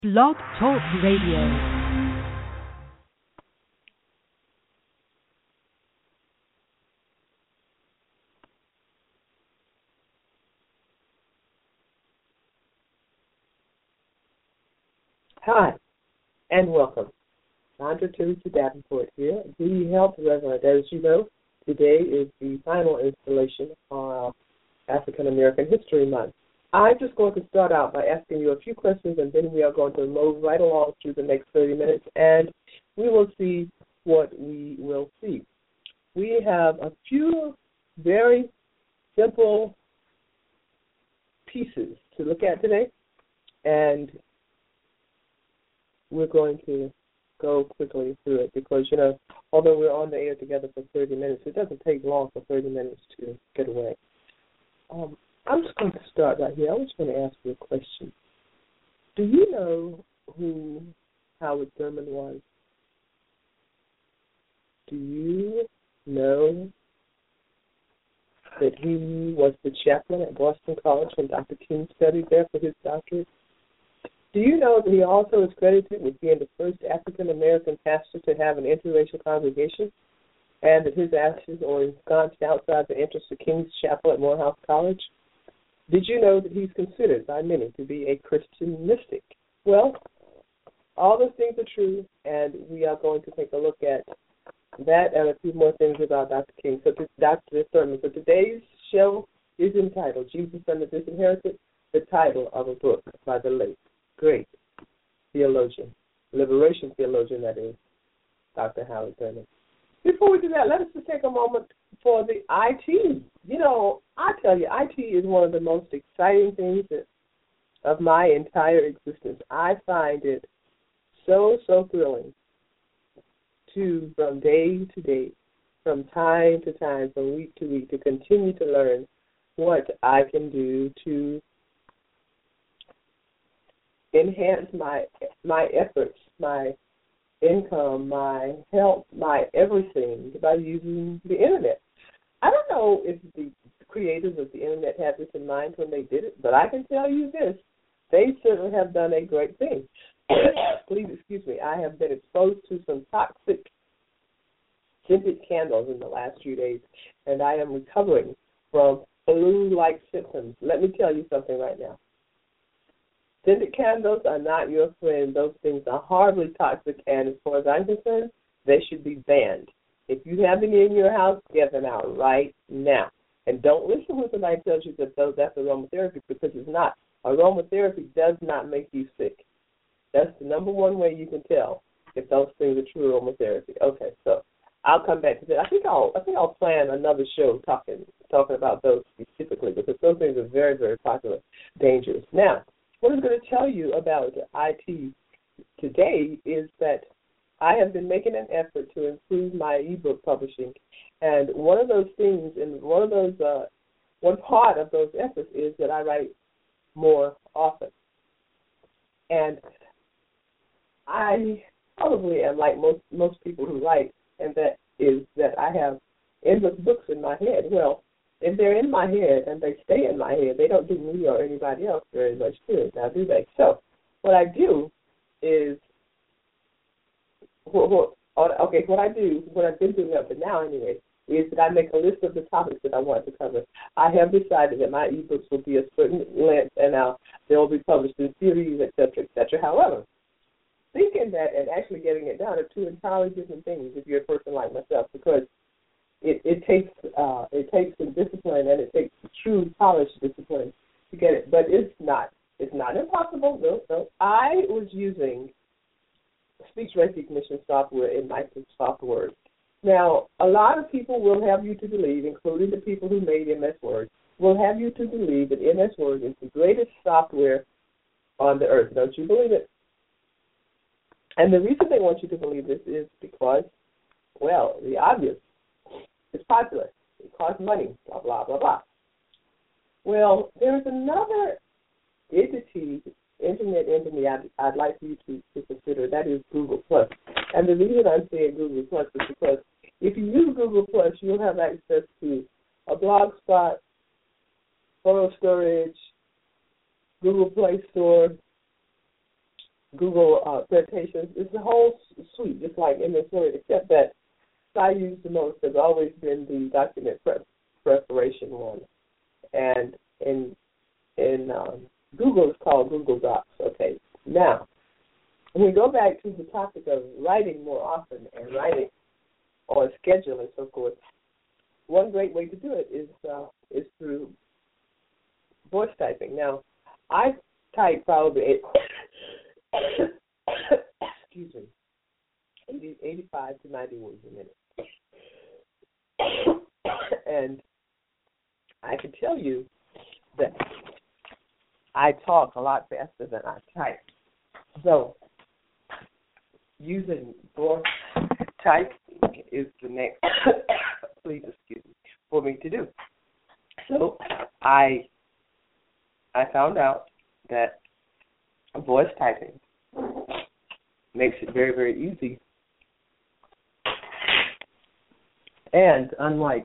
Blog Talk Radio. Hi, and welcome. Sandra Teresa Davenport here, the Health Reverend. As you know, today is the final installation of African American History Month. I'm just going to start out by asking you a few questions, and then we are going to move right along through the next 30 minutes, and we will see what we will see. We have a few very simple pieces to look at today, and we're going to go quickly through it because, although we're on the air together for 30 minutes, it doesn't take long for 30 minutes to get away. I'm just going to start right here. I was going to ask you a question. Do you know who Howard Thurman was? Do you know that he was the chaplain at Boston College when Dr. King studied there for his doctorate? Do you know that he also is credited with being the first African-American pastor to have an interracial congregation, and that his ashes are ensconced outside the entrance to King's Chapel at Morehouse College? Did you know that he's considered by many to be a Christian mystic? Well, all those things are true, and we are going to take a look at that and a few more things about Dr. King. Dr. Thurman. So today's show is entitled Jesus and the Disinherited, the title of a book by the late, great theologian, liberation theologian, that is, Dr. Howard Thurman. Before we do that, let us just take a moment for the IT. I tell you, IT is one of the most exciting things of my entire existence. I find it so thrilling from day to day, from time to time, from week to week, to continue to learn what I can do to enhance my efforts, my income, my health, my everything by using the Internet. I don't know if the creators of the Internet had this in mind when they did it, but I can tell you this. They certainly have done a great thing. Please excuse me. I have been exposed to some toxic scented candles in the last few days, and I am recovering from flu-like symptoms. Let me tell you something right now. Scented candles are not your friend. Those things are horribly toxic, and as far as I'm concerned, they should be banned. If you have any in your house, get them out right now. And don't listen when somebody tells you that that's aromatherapy, because it's not. Aromatherapy does not make you sick. That's the number one way you can tell if those things are true aromatherapy. Okay, so I'll come back to that. I think I'll plan another show talking about those specifically, because those things are very, very popular, dangerous. Now, what I'm going to tell you about IT today is that I have been making an effort to improve my ebook publishing, and one of those things, and one part of those efforts is that I write more often. And I probably am like most people who write, and that is that I have endless books in my head. Well, if they're in my head and they stay in my head, they don't do me or anybody else very much good, now do they? So what I do is, what I've been doing up to now anyway, is that I make a list of the topics that I want to cover. I have decided that my ebooks will be a certain length, and they will be published in series, et cetera, et cetera. However, thinking that and actually getting it down are two entirely different things if you're a person like myself, because it takes some discipline, and it takes true polished discipline to get it. But it's not impossible. No. I was using speech recognition software in Microsoft Word. Now, a lot of people will have you to believe, including the people who made MS Word, will have you to believe that MS Word is the greatest software on the earth. Don't you believe it? And the reason they want you to believe this is because, well, the obvious. It's popular. It costs money, blah, blah, blah, blah. Well, there's another entity, internet entity I'd like you to consider. That is Google+. And the reason I'm saying Google+ is because if you use Google+, you'll have access to a blog spot, photo storage, Google Play Store, Google presentations. It's the whole suite, just like MS Word, except that I use the most has always been the document preparation one, and in Google it's called Google Docs. Okay, now when we go back to the topic of writing more often and writing on schedule and so forth, one great way to do it is through voice typing. Now, I type probably excuse me, 85 to 90 words a minute. And I can tell you that I talk a lot faster than I type. So using voice type is the next, please excuse me, for me to do. So I found out that voice typing makes it very, very easy. And unlike,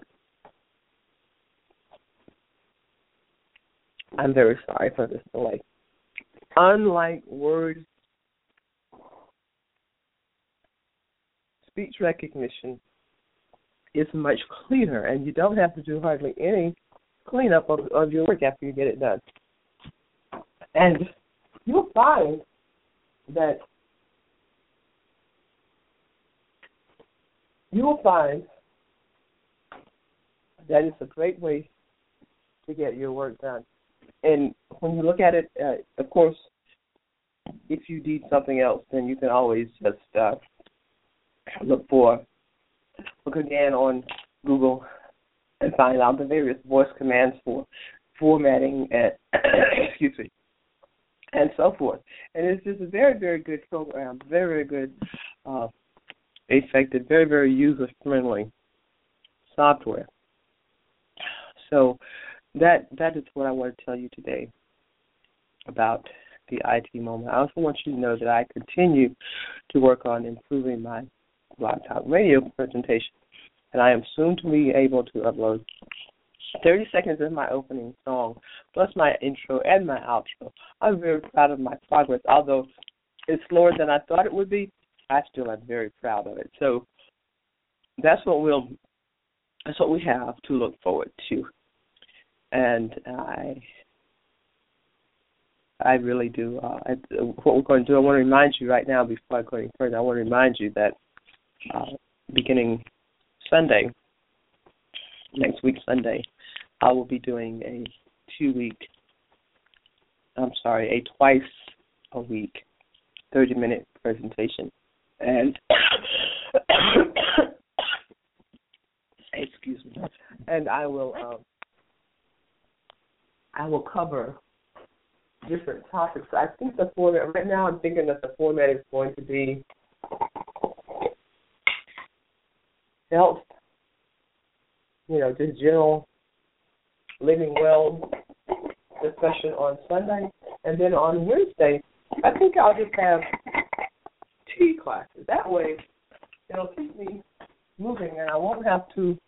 I'm very sorry for this delay. Unlike words, speech recognition is much cleaner, and you don't have to do hardly any cleanup of your work after you get it done. And you'll find that it's a great way to get your work done. And when you look at it, of course, if you need something else, then you can always just look again on Google and find out the various voice commands for formatting and excuse me, and so forth. And it's just a very, very good program, very, very good, effective, very, very user-friendly software. So that is what I want to tell you today about the IT moment. I also want you to know that I continue to work on improving my Blog Talk Radio presentation, and I am soon to be able to upload 30 seconds of my opening song, plus my intro and my outro. I'm very proud of my progress. Although it's slower than I thought it would be, I still am very proud of it. So that's what we have to look forward to. And I really do. What we're going to do, I want to remind you right now, before I go any further, I want to remind you that beginning Sunday, next week Sunday, I will be doing a twice a week, 30-minute presentation. And excuse me. And I will cover different topics. I think the format right now, I'm thinking that the format is going to be health, just general living well discussion on Sunday, and then on Wednesday, I think I'll just have tea classes. That way, it'll keep me moving, and I won't have to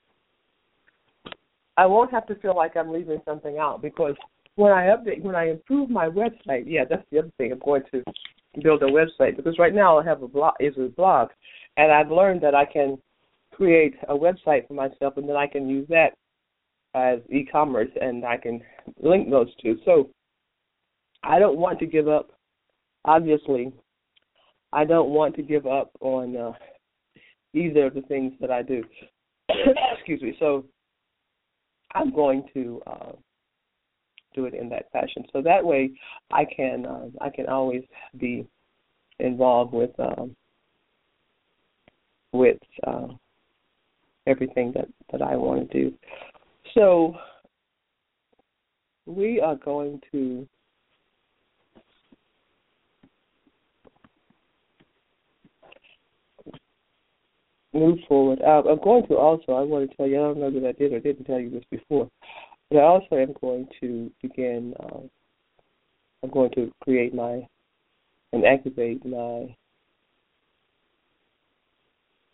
feel like I'm leaving something out, because when I improve my website, that's the other thing. I'm going to build a website, because right now I have a blog, and I've learned that I can create a website for myself, and then I can use that as e-commerce, and I can link those two. So I don't want to give up. Obviously, I don't want to give up on either of the things that I do. Excuse me. So I'm going to do it in that fashion. So that way, I can always be involved with everything that I want to do. So we are going to move forward. I want to tell you, I don't know that I did or didn't tell you this before, but I also am going to begin, I'm going to create and activate my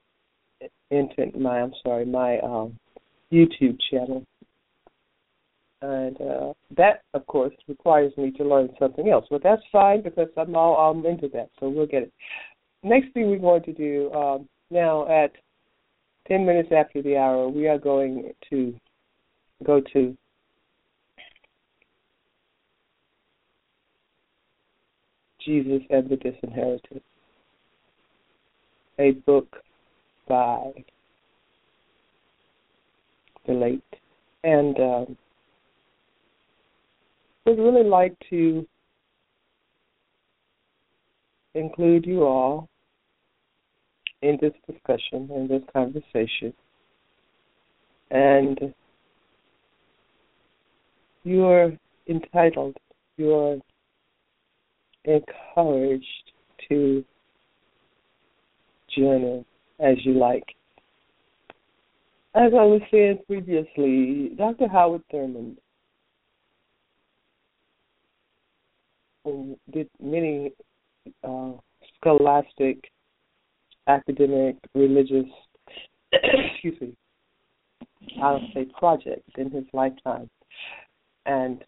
YouTube channel. And that, of course, requires me to learn something else. But that's fine because I'm into that, so we'll get it. Next thing we're going to do, now at 10 minutes after the hour, we are going to go to Jesus and the Disinherited, a book by the late. And would really like to include you all in this discussion, in this conversation. And you're entitled, you're encouraged to journey as you like. As I was saying previously, Dr. Howard Thurman did many scholastic, academic, religious, I'll say projects in his lifetime. And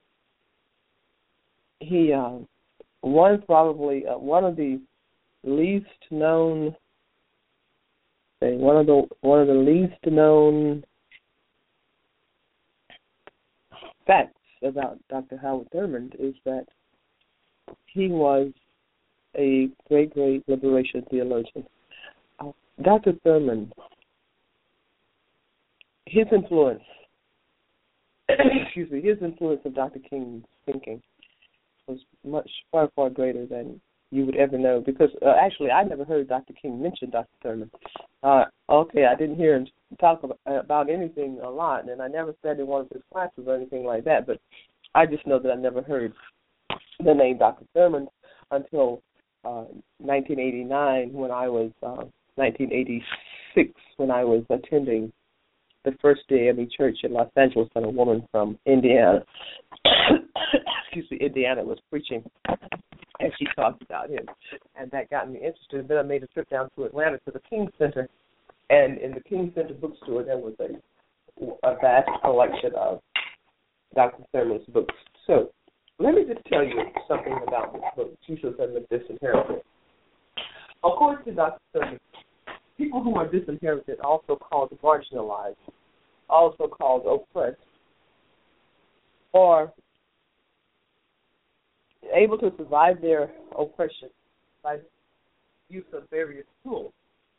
he one of the least known facts about Dr. Howard Thurman is that he was a great, great liberation theologian. Dr. Thurman, his influence of Dr. King's thinking was far, far greater than you would ever know, because actually I never heard Dr. King mention Dr. Thurman. I didn't hear him talk about anything a lot, and I never sat in one of his classes or anything like that, but I just know that I never heard the name Dr. Thurman until 1989 when I was 1986 when I was attending the First Day AME Church in Los Angeles, and a woman from Indiana, Indiana was preaching, and she talked about him, and that got me interested. Then I made a trip down to Atlanta to the King Center, and in the King Center bookstore there was a vast collection of Dr. Thurman's books. So let me just tell you something about this book, Jesus and the Disinherited. According to Dr. Thurman, people who are disinherited, also called marginalized, also called oppressed, are able to survive their oppression by use of various tools.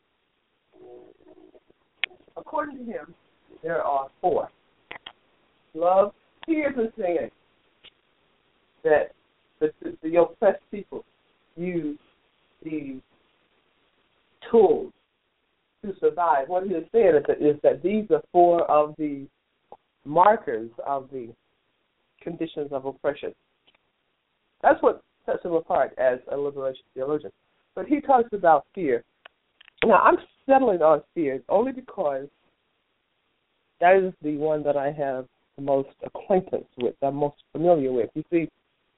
According to him, there are 4. Love, here's the saying that the oppressed people use these tools to survive. What he is saying is that these are 4 of the markers of the conditions of oppression. That's what sets him apart as a liberation theologian. But he talks about fear. Now, I'm settling on fear only because that is the one that I have the most acquaintance with, I'm most familiar with. You see,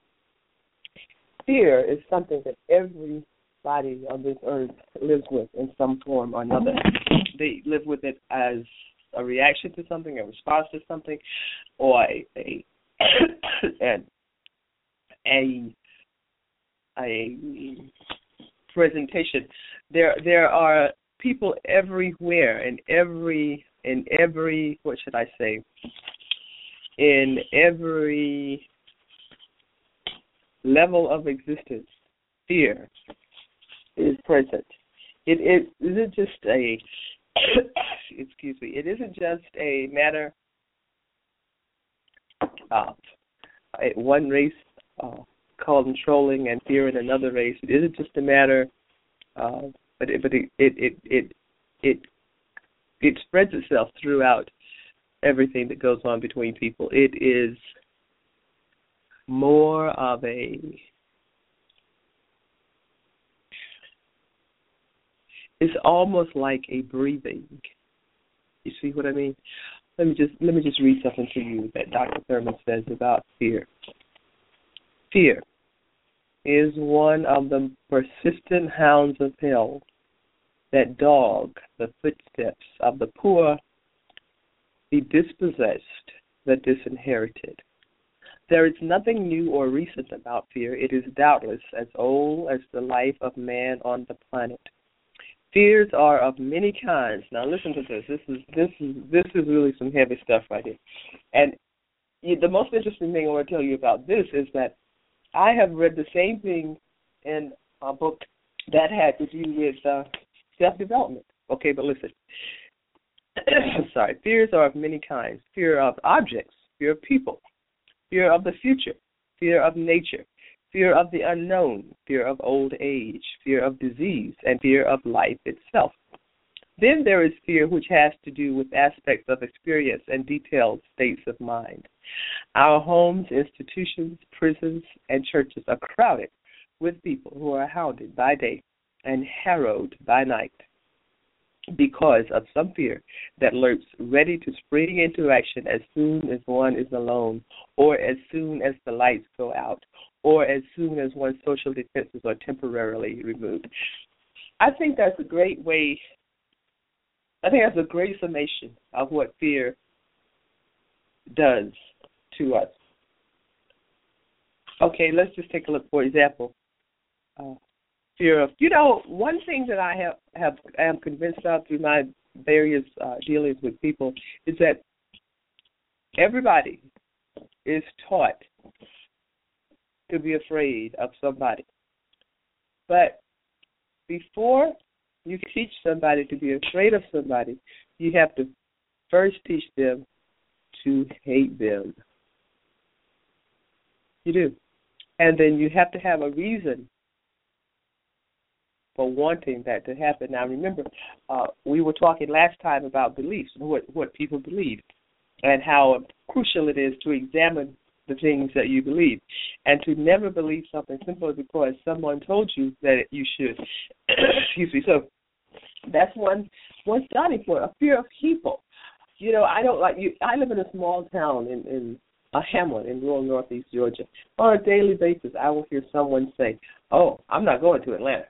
fear is something that everybody on this earth lives with in some form or another. They live with it as a reaction to something, a response to something, or a presentation. There are people everywhere in every what should I say? In every level of existence, fear is present. It isn't just a it isn't just a matter of one race controlling and fear in another race. It isn't just a matter, but it spreads itself throughout everything that goes on between people. It is more of it's almost like a breathing. You see what I mean? Let me just read something to you that Dr. Thurman says about fear. Fear is one of the persistent hounds of hell that dog the footsteps of the poor, the dispossessed, the disinherited. There is nothing new or recent about fear. It is doubtless as old as the life of man on the planet. Fears are of many kinds. Now listen to this. This is really some heavy stuff right here. And the most interesting thing I want to tell you about this is that I have read the same thing in a book that had to do with self-development. Okay, but listen. Sorry. Fears are of many kinds. Fear of objects, fear of people, fear of the future, fear of nature, fear of the unknown, fear of old age, fear of disease, and fear of life itself. Then there is fear which has to do with aspects of experience and detailed states of mind. Our homes, institutions, prisons, and churches are crowded with people who are hounded by day and harrowed by night because of some fear that lurks ready to spring into action as soon as one is alone, or as soon as the lights go out, or as soon as one's social defenses are temporarily removed. I think that's a great way, I think that's a great summation of what fear does to us. Okay, let's just take a look. For example, fear of, one thing that I am convinced of through my various dealings with people is that everybody is taught to be afraid of somebody. But before you can teach somebody to be afraid of somebody, you have to first teach them to hate them. You do. And then you have to have a reason for wanting that to happen. Now, remember, we were talking last time about beliefs, what people believe, and how crucial it is to examine the things that you believe, and to never believe something simply because someone told you that you should. Excuse me. So that's one starting point, a fear of people. I don't like you. I live in a small town in a hamlet in rural northeast Georgia. On a daily basis, I will hear someone say, "Oh, I'm not going to Atlanta.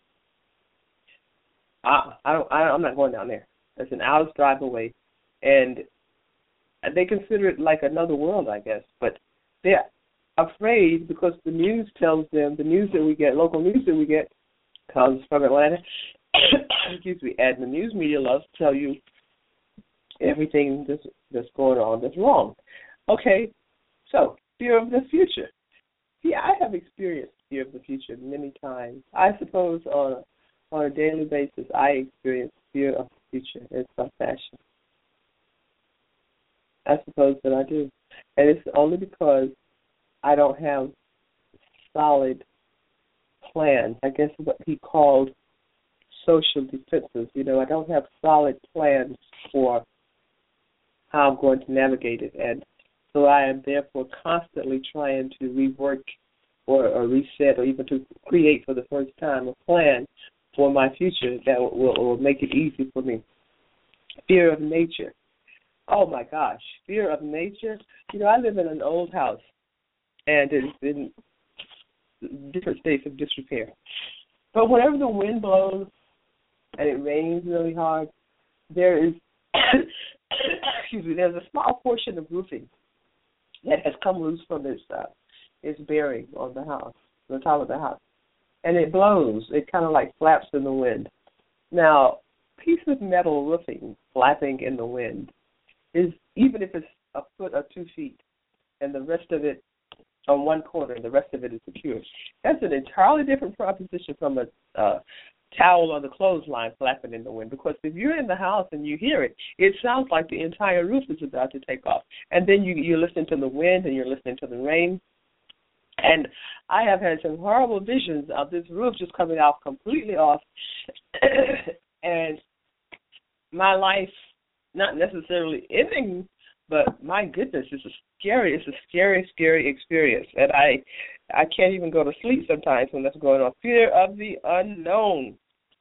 I'm not going down there. It's an hour's drive away," and they consider it like another world, I guess. But they're afraid because the news tells them, the news that we get, local news that we get, comes from Atlanta. Excuse me. And the news media loves to tell you everything that's going on that's wrong. Okay, so fear of the future. Yeah, I have experienced fear of the future many times. I suppose on a daily basis, I experience fear of the future in some fashion. I suppose that I do. And it's only because I don't have solid plans. I guess what he called social defenses. I don't have solid plans for how I'm going to navigate it. And so I am therefore constantly trying to rework or reset or even to create for the first time a plan for my future that will make it easy for me. Fear of nature. Oh, my gosh. Fear of nature. I live in an old house, and it's in different states of disrepair. But whenever the wind blows and it rains really hard, there is, there's a small portion of roofing that has come loose from its bearing on the house, the top of the house. And it blows. It kind of like flaps in the wind. Now, piece of metal roofing flapping in the wind is, even if it's a foot or 2 feet, and the rest of it on one corner and the rest of it is secure, that's an entirely different proposition from a towel on the clothesline flapping in the wind. Because if you're in the house and you hear it, it sounds like the entire roof is about to take off. And then you're listening to the wind and you're listening to the rain. And I have had some horrible visions of this roof just coming off completely off, and my life not necessarily ending, but my goodness, it's a scary, scary experience. And I can't even go to sleep sometimes when that's going on. Fear of the unknown.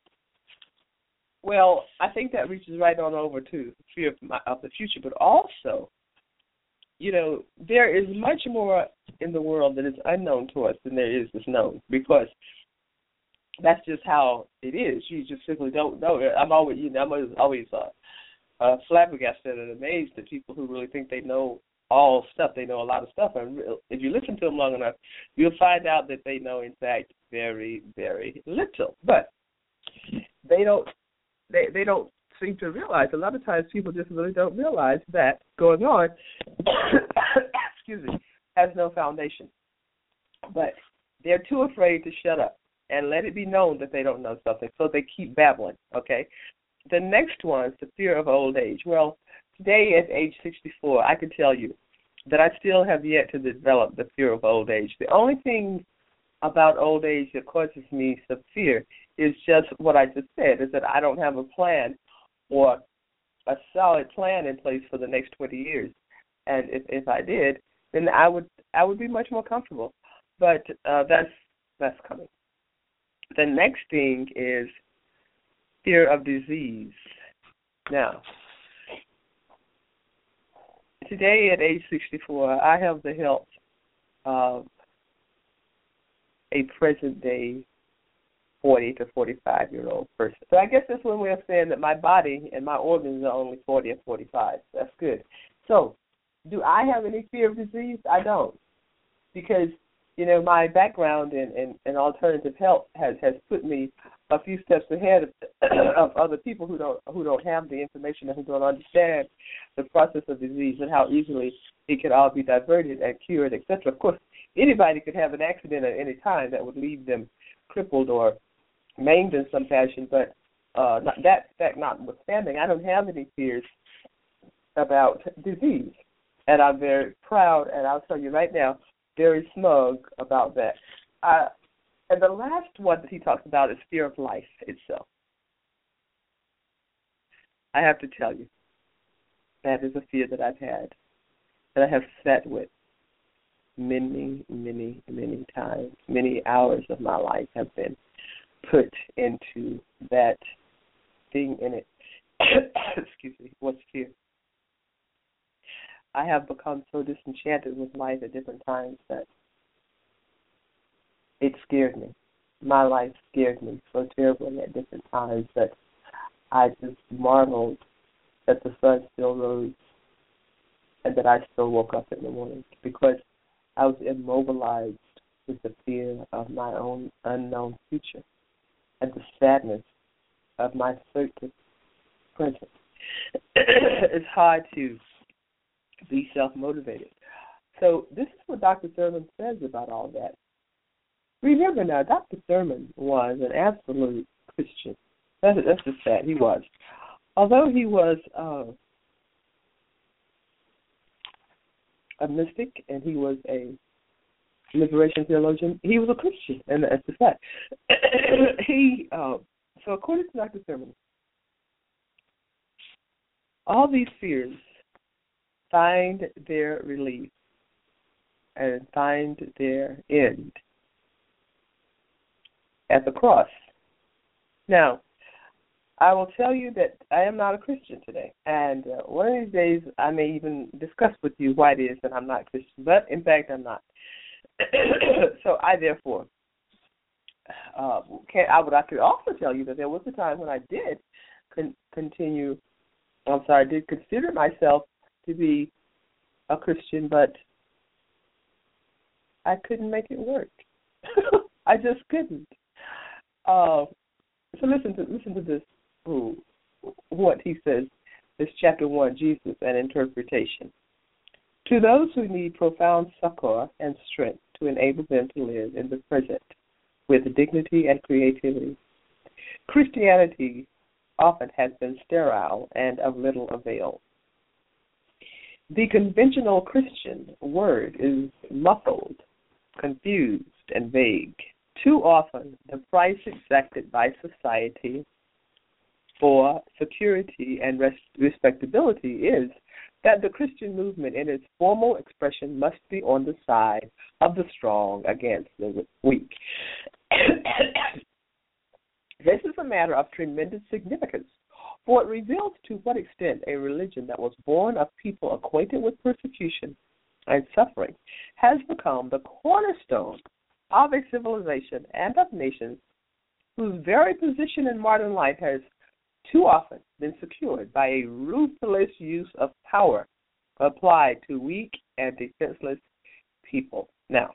Well, I think that reaches right on over to fear of the future, but also, there is much more in the world that is unknown to us than there is that's known, because that's just how it is. You just simply don't know. I'm always flabbergasted and amazed at people who really think they know all stuff. They know a lot of stuff. And if you listen to them long enough, you'll find out that they know, in fact, very, very little. But they don't seem to realize. A lot of times people just really don't realize that going on, excuse me, has no foundation. But they're too afraid to shut up and let it be known that they don't know something, so they keep babbling, okay? The next one is the fear of old age. Well, today at age 64, I can tell you that I still have yet to develop the fear of old age. The only thing about old age that causes me some fear is just what I just said, is that I don't have a plan or a solid plan in place for the next 20 years. And if I did, then I would be much more comfortable. But that's coming. The next thing is fear of disease. Now, today at age 64, I have the health of a present-day 40 to 45-year-old person. So I guess that's one way of saying that my body and my organs are only 40 and 45. That's good. So do I have any fear of disease? I don't, because my background in alternative health has put me a few steps ahead of other people who don't have the information and who don't understand the process of disease and how easily it can all be diverted and cured, etc. Of course, anybody could have an accident at any time that would leave them crippled or maimed in some fashion, but that fact notwithstanding, I don't have any fears about disease, and I'm very proud, and I'll tell you right now, very smug about that. And the last one that he talks about is fear of life itself. I have to tell you, that is a fear that I've had, that I have sat with many, many, many times. Many hours of my life have been put into that thing in it. Excuse me, what's fear? I have become so disenchanted with life at different times that it scared me. My life scared me so terribly at different times that I just marveled that the sun still rose and that I still woke up in the morning, because I was immobilized with the fear of my own unknown future and the sadness of my certain present. It's hard to be self-motivated. So this is what Dr. Thurman says about all that. Remember now, Dr. Thurman was an absolute Christian. That's just sad. He was. Although he was a mystic and he was a liberation theologian, he was a Christian, and that's the fact. So according to Dr. Thurman, all these fears find their relief and find their end at the cross. Now, I will tell you that I am not a Christian today, and one of these days I may even discuss with you why it is that I'm not Christian, but in fact I'm not. So I therefore I could also tell you that there was a time when I did did consider myself to be a Christian, but I couldn't make it work. I just couldn't. So listen to this. What he says. This chapter 1, Jesus and interpretation. To those who need profound succor and strength to enable them to live in the present with dignity and creativity, Christianity often has been sterile and of little avail. The conventional Christian word is muffled, confused, and vague. Too often, the price exacted by society for security and respectability is that the Christian movement in its formal expression must be on the side of the strong against the weak. This is a matter of tremendous significance, for it reveals to what extent a religion that was born of people acquainted with persecution and suffering has become the cornerstone of a civilization and of nations whose very position in modern life has too often been secured by a ruthless use of power apply to weak and defenseless people. Now,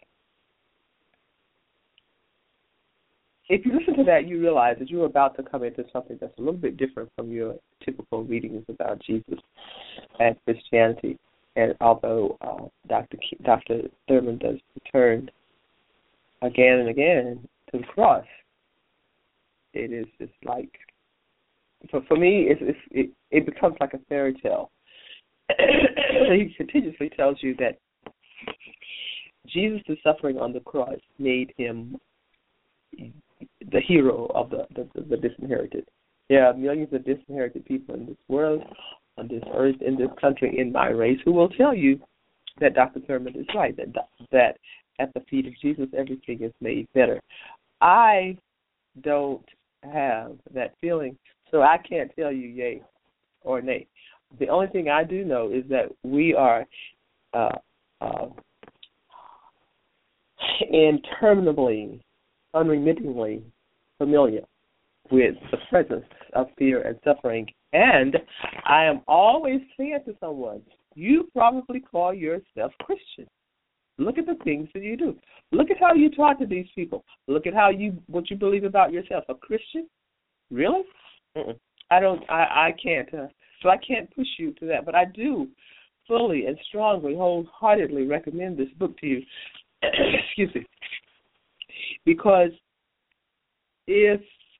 if you listen to that, you realize that you're about to come into something that's a little bit different from your typical readings about Jesus and Christianity. And although Dr. Thurman does return again and again to the cross, it is just like, for me, it becomes like a fairy tale. He continuously tells you that Jesus' suffering on the cross made him the hero of the disinherited. There are millions of disinherited people in this world, on this earth, in this country, in my race, who will tell you that Dr. Thurman is right, that at the feet of Jesus everything is made better. I don't have that feeling, so I can't tell you yay or nay. The only thing I do know is that we are interminably, unremittingly familiar with the presence of fear and suffering. And I am always saying to someone, you probably call yourself Christian. Look at the things that you do. Look at how you talk to these people. Look at what you believe about yourself. A Christian? Really? I can't. So I can't push you to that. But I do fully and strongly, wholeheartedly recommend this book to you. Excuse me. Because if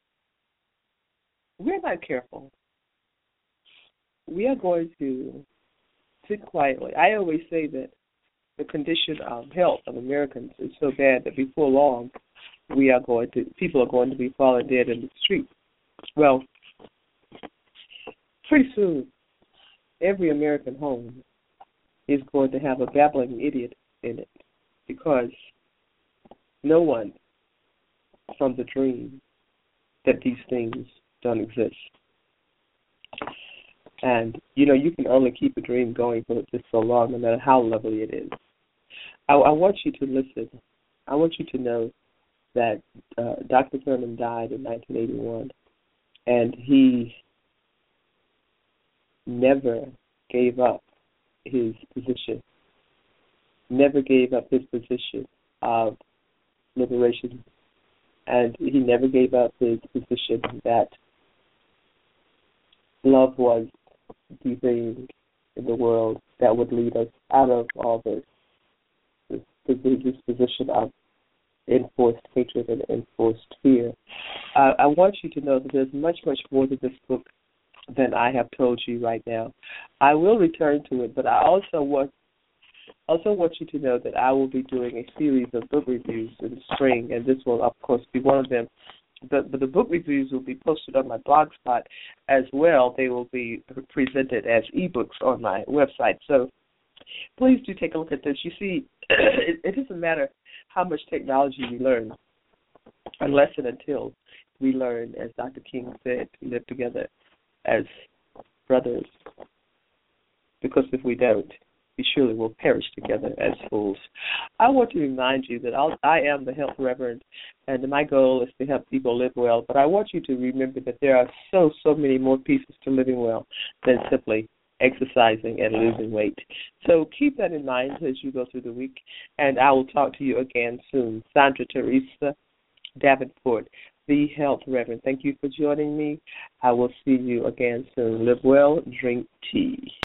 we're not careful, we are going to sit quietly. I always say that the condition of health of Americans is so bad that before long people are going to be falling dead in the street. Well, pretty soon, every American home is going to have a babbling idiot in it, because no one from the dream that these things don't exist. And, you can only keep a dream going for just so long, no matter how lovely it is. I want you to listen. I want you to know that Dr. Thurman died in 1981, and he never gave up his position, never gave up his position of liberation, and he never gave up his position that love was the thing in the world that would lead us out of all this position of enforced hatred and enforced fear. I want you to know that there's much, much more to this book than I have told you right now. I will return to it, but I also want you to know that I will be doing a series of book reviews in the spring, and this will, of course, be one of them. But the book reviews will be posted on my blog spot as well. They will be presented as ebooks on my website. So please do take a look at this. You see, it doesn't matter how much technology we learn, unless and until we learn, as Dr. King said, to live together as brothers. Because if we don't, we surely will perish together as fools. I want to remind you that I am the Health Reverend, and my goal is to help people live well. But I want you to remember that there are so many more pieces to living well than simply exercising and losing weight. So keep that in mind as you go through the week, and I will talk to you again soon. Sandra Teresa Davenport, the Health Reverend. Thank you for joining me. I will see you again soon. Live well, drink tea.